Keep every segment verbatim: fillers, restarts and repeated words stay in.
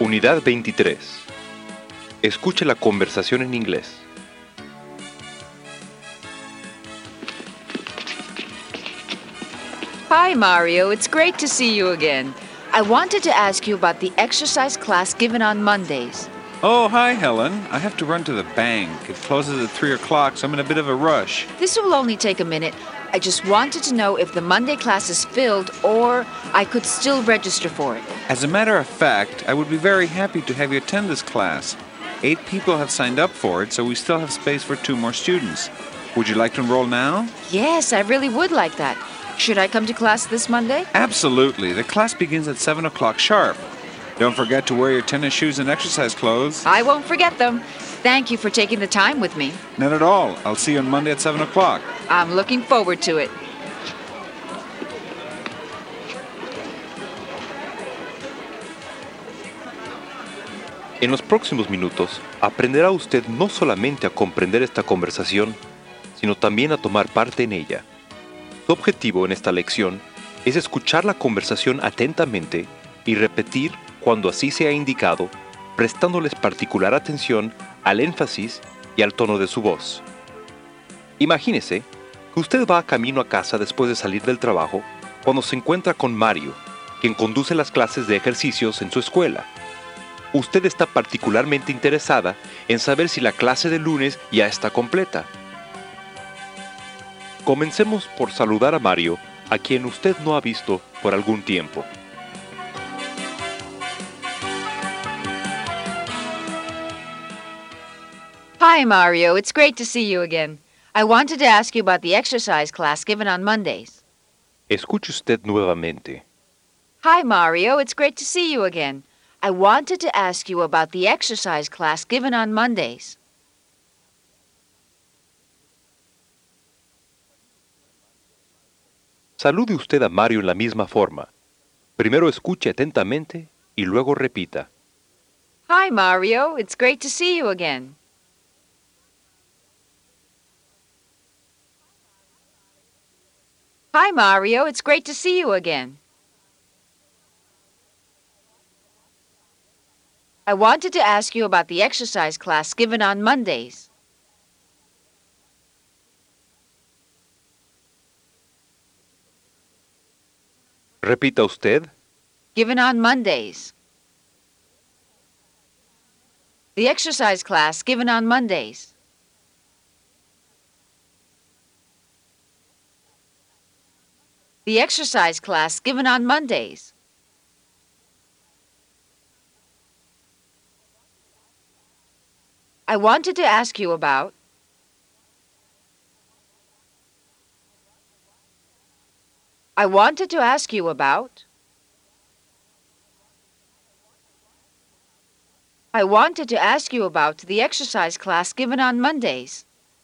Unidad veintitrés. Escuche la conversación en inglés. Hi, Mario. It's great to see you again. I wanted to ask you about the exercise class given on Mondays. Oh, hi, Helen. I have to run to the bank. It closes at three o'clock, so I'm in a bit of a rush. This will only take a minute. I just wanted to know if the Monday class is filled or I could still register for it. As a matter of fact, I would be very happy to have you attend this class. Eight people have signed up for it, so we still have space for two more students. Would you like to enroll now? Yes, I really would like that. Should I come to class this Monday? Absolutely. The class begins at seven o'clock sharp. Don't forget to wear your tennis shoes and exercise clothes. I won't forget them. Thank you for taking the time with me. Not at all. I'll see you on Monday at seven o'clock. I'm looking forward to it. En los próximos minutos, aprenderá usted no solamente a comprender esta conversación, sino también a tomar parte en ella. Su objetivo en esta lección es escuchar la conversación atentamente y repetir cuando así sea indicado, prestándoles particular atención al énfasis y al tono de su voz. Imagínese que usted va camino a casa después de salir del trabajo cuando se encuentra con Mario, quien conduce las clases de ejercicios en su escuela. Usted está particularmente interesada en saber si la clase de lunes ya está completa. Comencemos por saludar a Mario, a quien usted no ha visto por algún tiempo. Hi, Mario. It's great to see you again. I wanted to ask you about the exercise class given on Mondays. Escuche usted nuevamente. Hi, Mario. It's great to see you again. I wanted to ask you about the exercise class given on Mondays. Salude usted a Mario en la misma forma. Primero escuche atentamente y luego repita. Hi, Mario. It's great to see you again. Hi, Mario. It's great to see you again. I wanted to ask you about the exercise class given on Mondays. Repita usted. Given on Mondays. The exercise class given on Mondays. The exercise class given on Mondays. I wanted to ask you about. I wanted to ask you about. I wanted to ask you about the exercise class given on Mondays.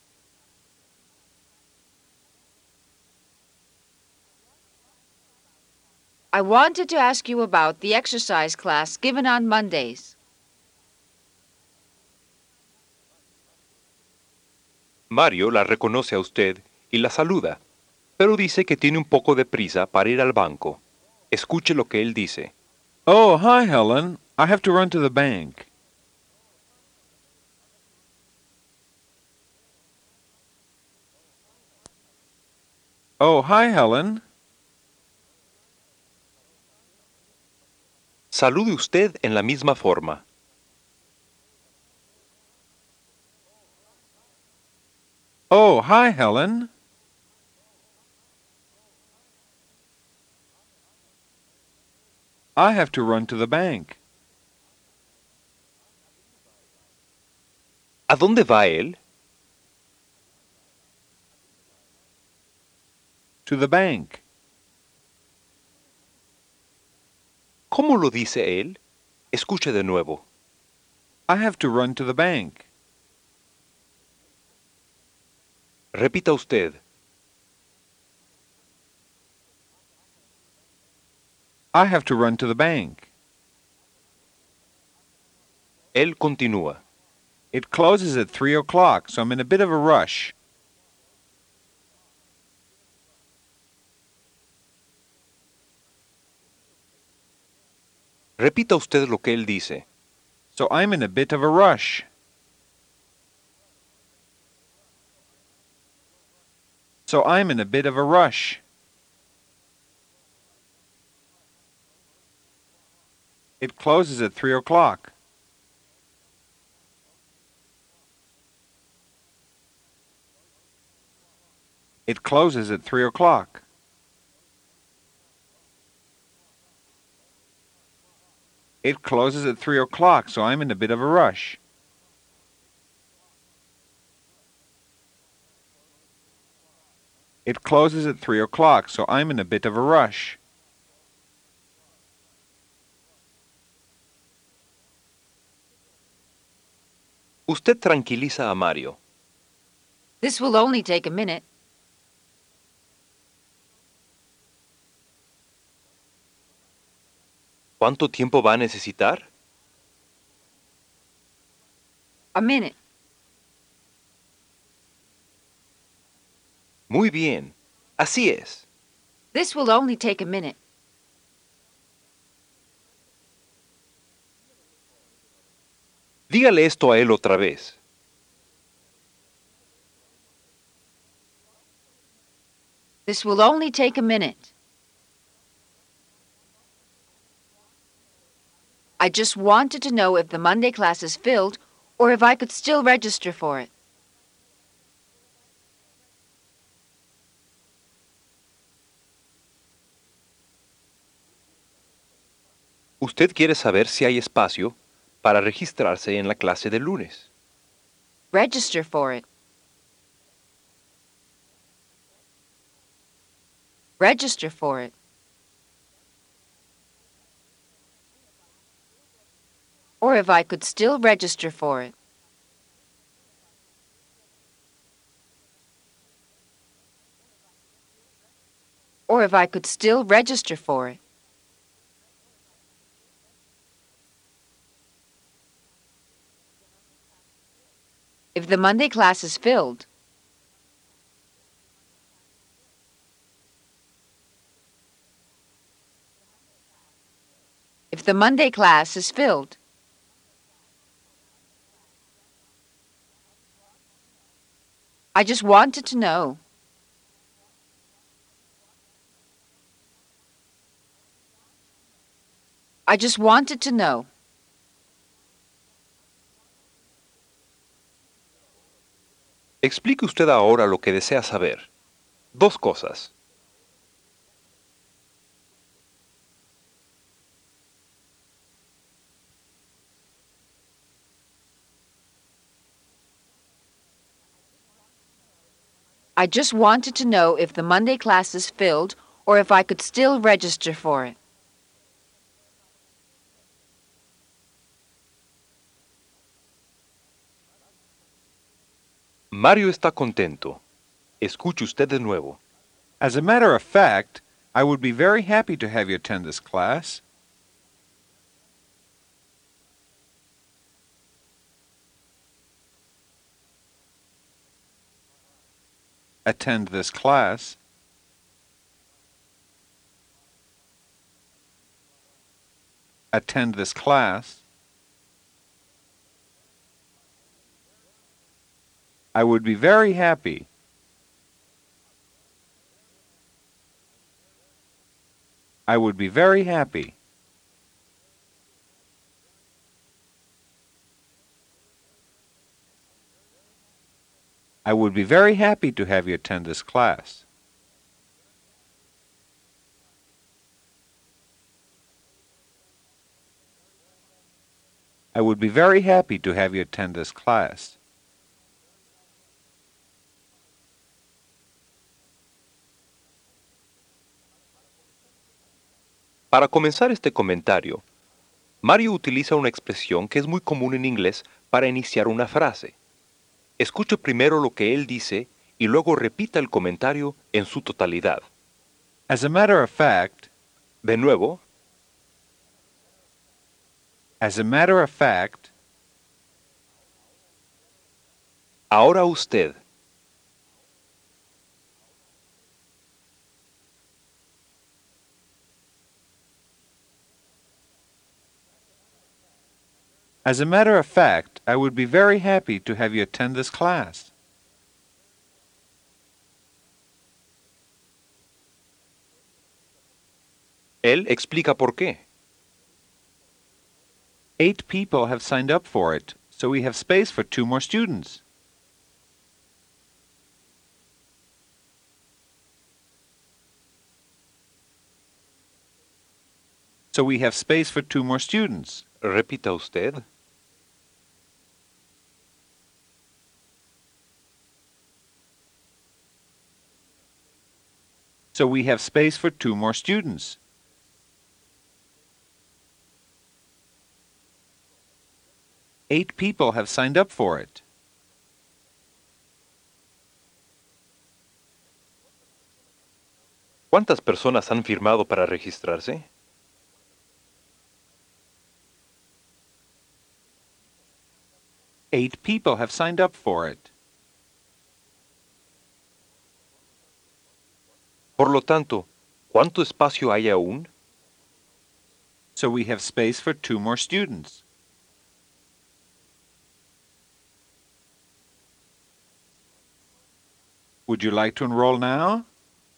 I wanted to ask you about the exercise class given on Mondays. Mario la reconoce a usted y la saluda, pero dice que tiene un poco de prisa para ir al banco. Escuche lo que él dice. Oh, hi, Helen. I have to run to the bank. Oh, hi, Helen. Salude usted en la misma forma. Oh, hi, Helen. I have to run to the bank. ¿A dónde va él? To the bank. ¿Cómo lo dice él? Escuche de nuevo. I have to run to the bank. Repita usted. I have to run to the bank. Él continúa. It closes at three o'clock, so I'm in a bit of a rush. Repita usted lo que él dice. so I'm in a bit of a rush. So I'm in a bit of a rush. It closes at three o'clock. It closes at three o'clock. It closes at three o'clock, so I'm in a bit of a rush. It closes at three o'clock, so I'm in a bit of a rush. Usted tranquiliza a Mario. This will only take a minute. ¿Cuánto tiempo va a necesitar? A minute. Muy bien. Así es. This will only take a minute. Dígale esto a él otra vez. This will only take a minute. I just wanted to know if the Monday class is filled or if I could still register for it. Usted quiere saber si hay espacio para registrarse en la clase del lunes. Register for it. Register for it. Or if I could still register for it. Or if I could still register for it. If the Monday class is filled. If the Monday class is filled. I just wanted to know. I just wanted to know. Explique usted ahora lo que desea saber. Dos cosas. I just wanted to know if the Monday class is filled or if I could still register for it. Mario está contento. Escuche usted de nuevo. As a matter of fact, I would be very happy to have you attend this class. Attend this class. Attend this class. I would be very happy. I would be very happy. I would be very happy to have you attend this class. I would be very happy to have you attend this class. Para comenzar este comentario, Mario utiliza una expresión que es muy común en inglés para iniciar una frase. Escuche primero lo que él dice y luego repita el comentario en su totalidad. As a matter of fact, De nuevo, as a matter of fact, ahora usted. As a matter of fact, I would be very happy to have you attend this class. Él explica por qué. Eight people have signed up for it, so we have space for two more students. So we have space for two more students. Repita usted. So we have space for two more students. Eight people have signed up for it. ¿Cuántas personas han firmado para registrarse? Eight people have signed up for it. Por lo tanto, ¿cuánto espacio hay aún? So we have space for two more students. Would you like to enroll now?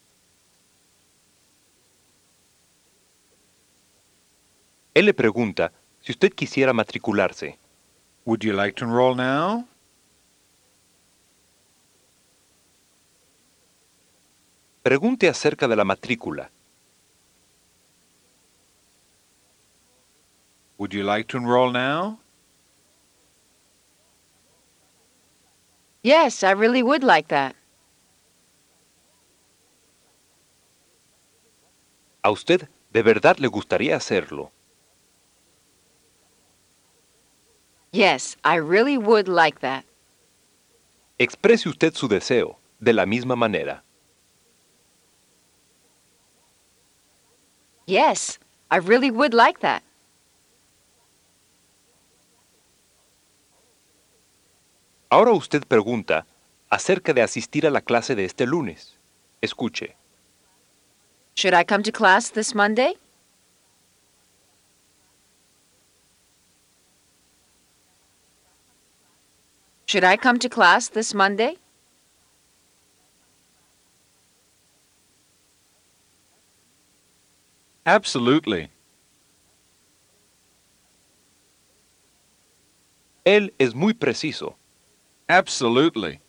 Él le pregunta si usted quisiera matricularse. Would you like to enroll now? Pregunte acerca de la matrícula. Would you like to enroll now? Yes, I really would like that. ¿A usted de verdad le gustaría hacerlo? Yes, I really would like that. Exprese usted su deseo de la misma manera. Yes, I really would like that. Ahora usted pregunta acerca de asistir a la clase de este lunes. Escuche. Should I come to class this Monday? Should I come to class this Monday? Absolutely. Él es muy preciso. Absolutely.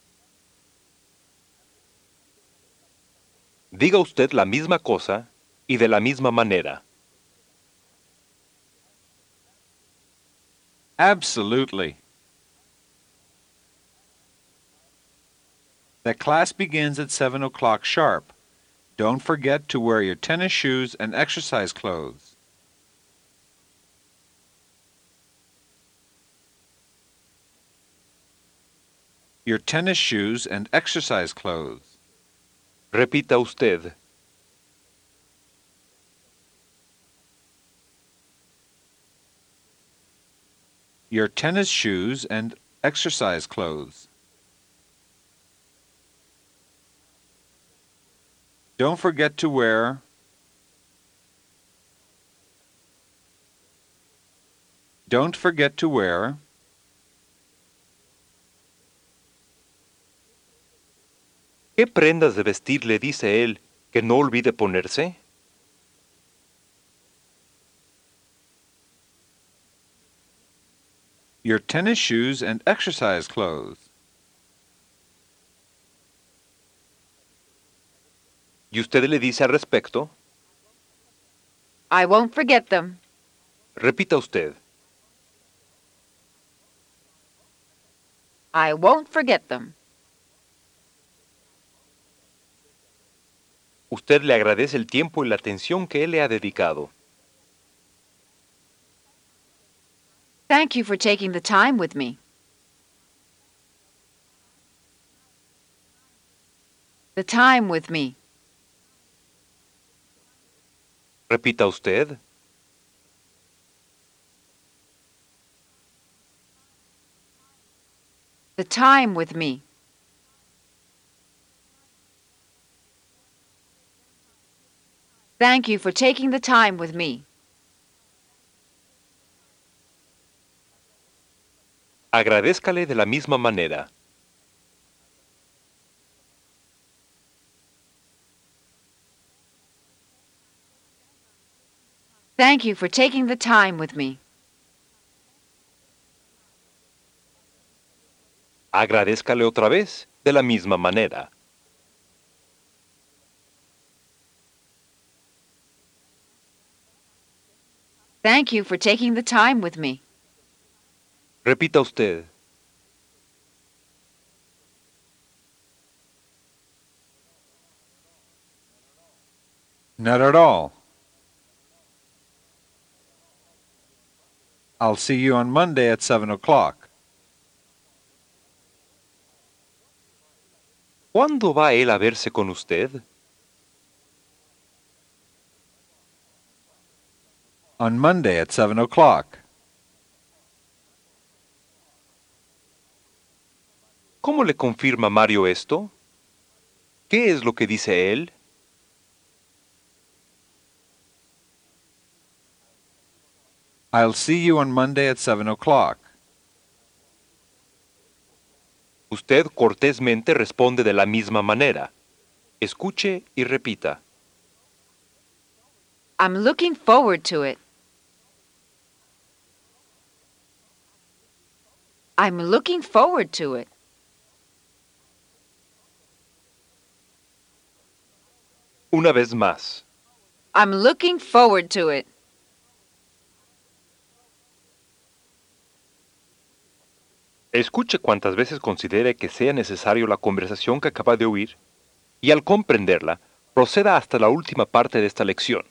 Diga usted la misma cosa y de la misma manera. Absolutely. The class begins at seven o'clock sharp. Don't forget to wear your tennis shoes and exercise clothes. Your tennis shoes and exercise clothes. Repita usted. Your tennis shoes and exercise clothes. Don't forget to wear Don't forget to wear ¿Qué prendas de vestir le dice él que no olvide ponerse? your tennis shoes and exercise clothes. ¿Y usted le dice al respecto? I won't forget them. Repita usted. I won't forget them. Usted le agradece el tiempo y la atención que él le ha dedicado. Thank you for taking the time with me. The time with me. Repita usted. The time with me. Thank you for taking the time with me. Agradézcale de la misma manera. Thank you for taking the time with me. Agradézcale otra vez de la misma manera. Thank you for taking the time with me. Repita usted. Not at all. I'll see you on Monday at seven o'clock. ¿Cuándo va él a verse con usted? On Monday at seven o'clock. ¿Cómo le confirma Mario esto? ¿Qué es lo que dice él? I'll see you on Monday at seven o'clock. Usted cortésmente responde de la misma manera. Escuche y repita. I'm looking forward to it. I'm looking forward to it. Una vez más. I'm looking forward to it. Escuche cuantas veces considere que sea necesario la conversación que acaba de oír y al comprenderla, proceda hasta la última parte de esta lección.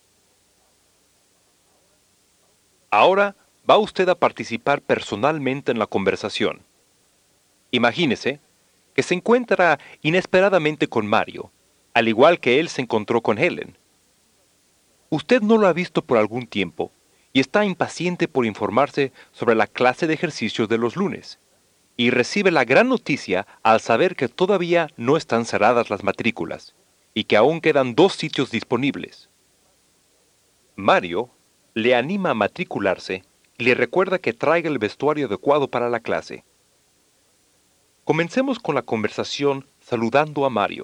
Ahora va usted a participar personalmente en la conversación. Imagínese que se encuentra inesperadamente con Mario, al igual que él se encontró con Helen. Usted no lo ha visto por algún tiempo y está impaciente por informarse sobre la clase de ejercicios de los lunes, y recibe la gran noticia al saber que todavía no están cerradas las matrículas y que aún quedan dos sitios disponibles. Mario le anima a matricularse y le recuerda que traiga el vestuario adecuado para la clase. Comencemos con la conversación saludando a Mario.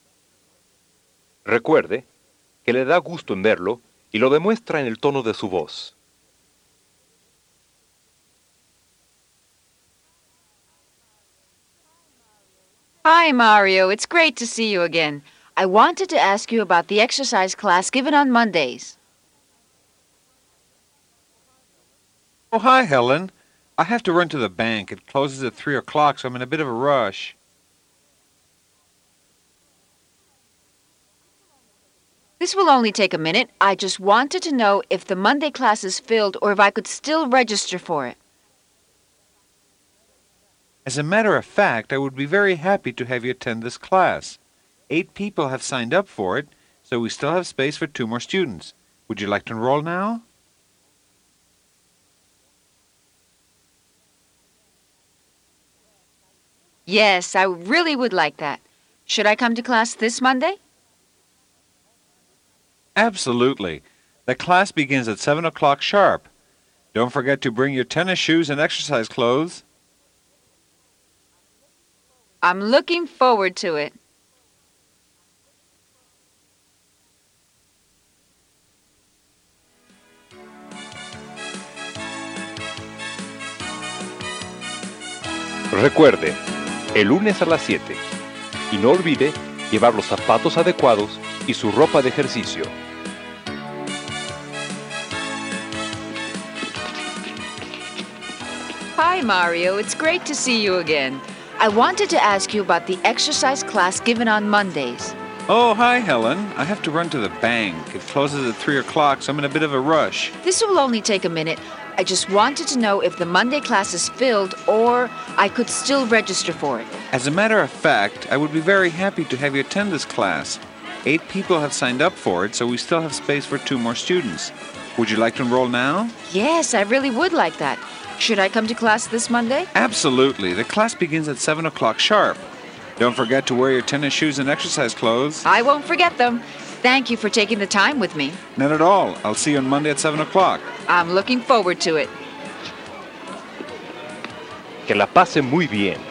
Recuerde que le da gusto en verlo y lo demuestra en el tono de su voz. Hi, Mario. It's great to see you again. I wanted to ask you about the exercise class given on Mondays. Oh, hi, Helen. I have to run to the bank. It closes at three o'clock, so I'm in a bit of a rush. This will only take a minute. I just wanted to know if the Monday class is filled or if I could still register for it. As a matter of fact, I would be very happy to have you attend this class. Eight people have signed up for it, so we still have space for two more students. Would you like to enroll now? Yes, I really would like that. Should I come to class this Monday? Absolutely. The class begins at seven o'clock sharp. Don't forget to bring your tennis shoes and exercise clothes. I'm looking forward to it. Recuerde, el lunes a las siete. Y no olvide llevar los zapatos adecuados y su ropa de ejercicio. Hi, Mario. It's great to see you again. I wanted to ask you about the exercise class given on Mondays. Oh, hi, Helen. I have to run to the bank. It closes at three o'clock, so I'm in a bit of a rush. This will only take a minute. I just wanted to know if the Monday class is filled or I could still register for it. As a matter of fact, I would be very happy to have you attend this class. Eight people have signed up for it, so we still have space for two more students. Would you like to enroll now? Yes, I really would like that. Should I come to class this Monday? Absolutely. The class begins at seven o'clock sharp. Don't forget to wear your tennis shoes and exercise clothes. I won't forget them. Thank you for taking the time with me. Not at all. I'll see you on Monday at seven o'clock. I'm looking forward to it. Que la pase muy bien.